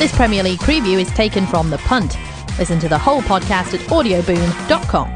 This Premier League preview is taken from The Punt. Listen to the whole podcast at audioboom.com.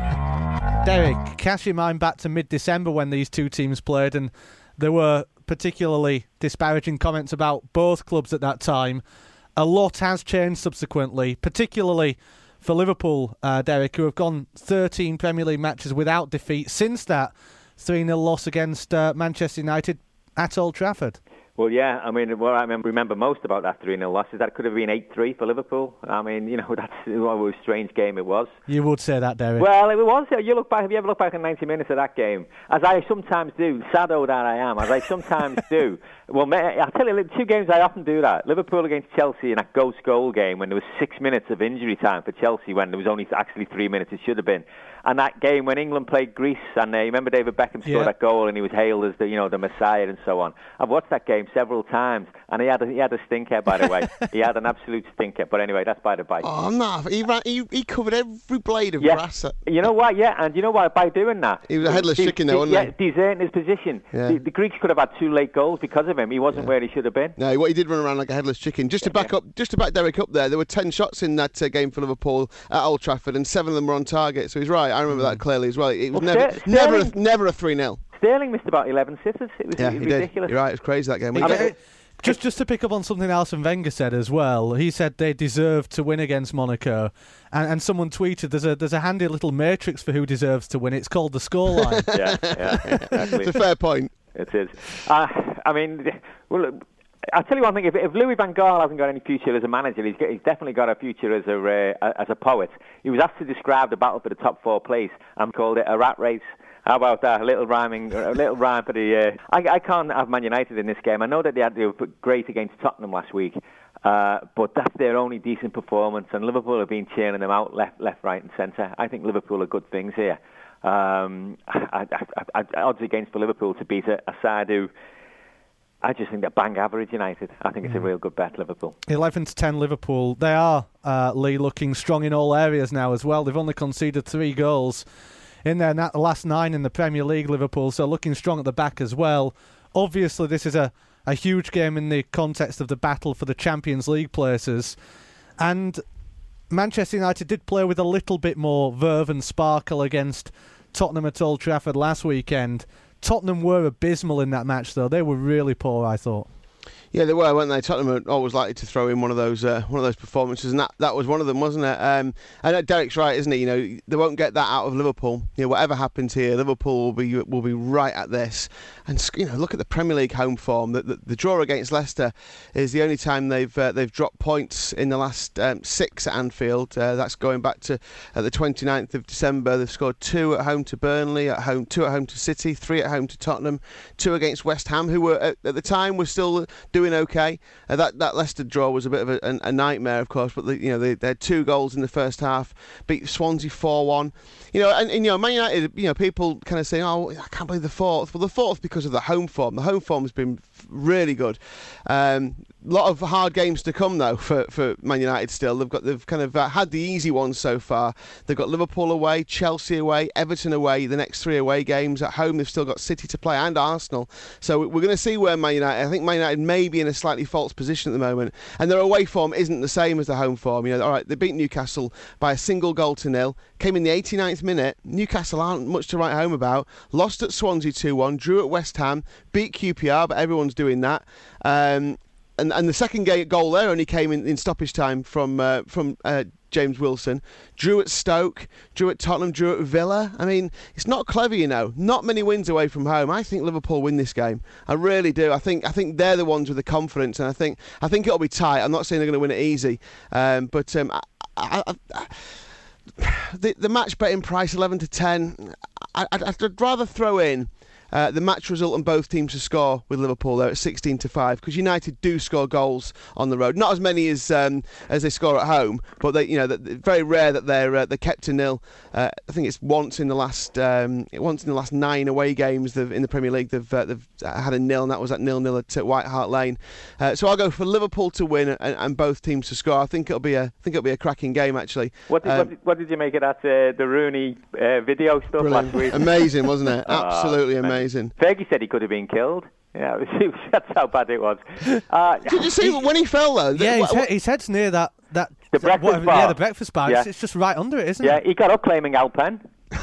Derek, cast your mind back to mid-December when these two teams played, and there were particularly disparaging comments about both clubs at that time. A lot has changed subsequently, particularly for Liverpool, Derek, who have gone 13 Premier League matches without defeat since that 3-0 loss against Manchester United at Old Trafford. Well, yeah, I mean, what I remember most about that 3-0 loss is that it could have been 8-3 for Liverpool. I mean, that's what a strange game it was. You would say that, Derek. Well, it was. Have you ever looked back at 90 minutes of that game? As I sometimes do, saddo that I am, as I sometimes do. Well, I'll tell you, two games I often do that. Liverpool against Chelsea in that ghost goal game when there was 6 minutes of injury time for Chelsea when there was only actually 3 minutes it should have been. And that game when England played Greece, and you remember David Beckham scored that goal and he was hailed as the Messiah and so on. I've watched that game several times, and he had a stinker, by the way. He had an absolute stinker. But anyway, that's by the by. Oh, no, he covered every blade of grass. You know what? Yeah, and you know what? By doing that, he was a headless chicken, though, wasn't he? Yeah, deserting his position. Yeah. The Greeks could have had 2 late goals because of him. He wasn't where he should have been. No, he did run around like a headless chicken. Just to back Derek up there were 10 shots in that game for Liverpool at Old Trafford, and 7 of them were on target. So he's right. I remember that clearly as well. It was never a 3-0. Sterling missed about 11 sitters. It was ridiculous. You're right. It was crazy that game. Just to pick up on something Arsene Wenger said as well, he said they deserved to win against Monaco, and someone tweeted there's a handy little matrix for who deserves to win. It's called the scoreline. yeah, exactly. It's a fair point. It is. I mean, well, I'll tell you one thing. If Louis van Gaal hasn't got any future as a manager, he's definitely got a future as a poet. He was asked to describe the battle for the top 4 place and called it a rat race. How about that? A little rhyme for the... I can't have Man United in this game. I know that they were great against Tottenham last week, but that's their only decent performance, and Liverpool have been churning them out left, right and centre. I think Liverpool are good things here. Odds against for Liverpool to beat a side who... I just think they're bang average United. I think it's a real good bet, Liverpool. 11-10 Liverpool. They are, Lee, looking strong in all areas now as well. They've only conceded 3 goals in their last 9 in the Premier League, Liverpool, so looking strong at the back as well. Obviously, this is a huge game in the context of the battle for the Champions League places. And Manchester United did play with a little bit more verve and sparkle against Tottenham at Old Trafford last weekend. Tottenham were abysmal in that match, though. They were really poor, I thought. Yeah, they were, weren't they? Tottenham are always likely to throw in one of those performances, and that was one of them, wasn't it? And Derek's right, isn't he? They won't get that out of Liverpool. Whatever happens here, Liverpool will be right at this. And look at the Premier League home form. The draw against Leicester is the only time they've dropped points in the last 6 at Anfield. That's going back to the 29th of December. They've scored 2 at home to Burnley, 2 at home to City, 3 at home to Tottenham, 2 against West Ham, who were at the time were still doing okay. That Leicester draw was a bit of a nightmare, of course, but they had 2 goals in the first half, beat Swansea 4-1. Man United, people kind of saying, "Oh, I can't believe the 4th." Well, the 4th because of the home form. The home form has been really good. A lot of hard games to come though for Man United. Still, they've kind of had the easy ones so far. They've got Liverpool away, Chelsea away, Everton away. The next 3 away games at home. They've still got City to play and Arsenal. So we're going to see where Man United. I think Man United may be in a slightly false position at the moment, and their away form isn't the same as the home form. All right, they beat Newcastle by a single goal to 0. Came in the 89th minute. Newcastle aren't much to write home about. Lost at Swansea 2-1. Drew at West Ham. Beat QPR, but everyone's doing that. And the second goal there only came in stoppage time from James Wilson. Drew at Stoke, drew at Tottenham, drew at Villa. I mean, it's not clever, Not many wins away from home. I think Liverpool win this game. I really do. I think they're the ones with the confidence, and I think it'll be tight. I'm not saying they're going to win it easy, but the match betting price 11-10. I'd rather throw in the match result on both teams to score with Liverpool there at 16-5, because United do score goals on the road, not as many as they score at home, but they're very rare that they're kept to 0. I think it's once in the last 9 away games in the Premier League they've had a 0, and that was at 0-0 at White Hart Lane. So I'll go for Liverpool to win and both teams to score. I think it'll be a cracking game actually. What did you make of that the Rooney video stuff brilliant. Last week? Amazing, wasn't it? Absolutely amazing. Fergie said he could have been killed. Yeah, that's how bad it was. Did you see when he fell though? His head's near that the breakfast bar. Yeah, the breakfast bar. Yeah. It's just right under it, isn't it? Yeah, he got up claiming Alpen.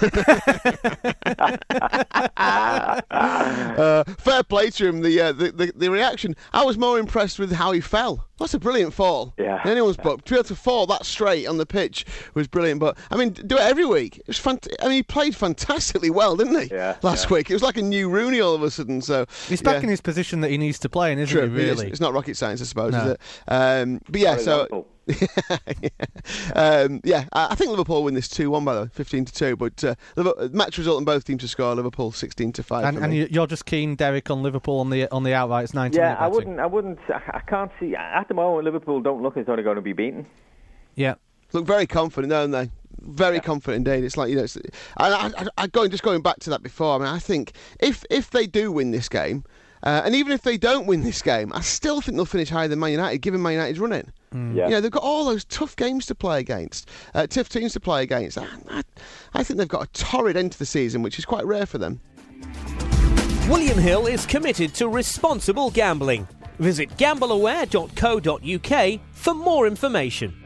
Fair play to him. The reaction. I was more impressed with how he fell. That's a brilliant fall. Yeah. In anyone's book, to be able to fall that straight on the pitch was brilliant. But I mean, do it every week. It was he played fantastically well, didn't he? Yeah. Last week, it was like a new Rooney all of a sudden. So he's back in his position that he needs to play in, isn't he? Really, it's not rocket science, I suppose, No. is it? But yeah, so. I think Liverpool win this 2-1 by the way, 15-2. But match result on both teams to score. Liverpool 16-5. And you're just keen, Derek, on Liverpool on the outrights 90. Yeah, I wouldn't. I can't see at the moment. Liverpool don't look as though they're going to be beaten. Yeah, look very confident, don't they? Very confident indeed. It's like, you know, just going back to that before. I mean, I think if they do win this game. And even if they don't win this game, I still think they'll finish higher than Man United, given Man United's running. Yeah. You know, they've got all those tough games to play against, tough teams to play against. I think they've got a torrid end to the season, which is quite rare for them. William Hill is committed to responsible gambling. Visit gambleaware.co.uk for more information.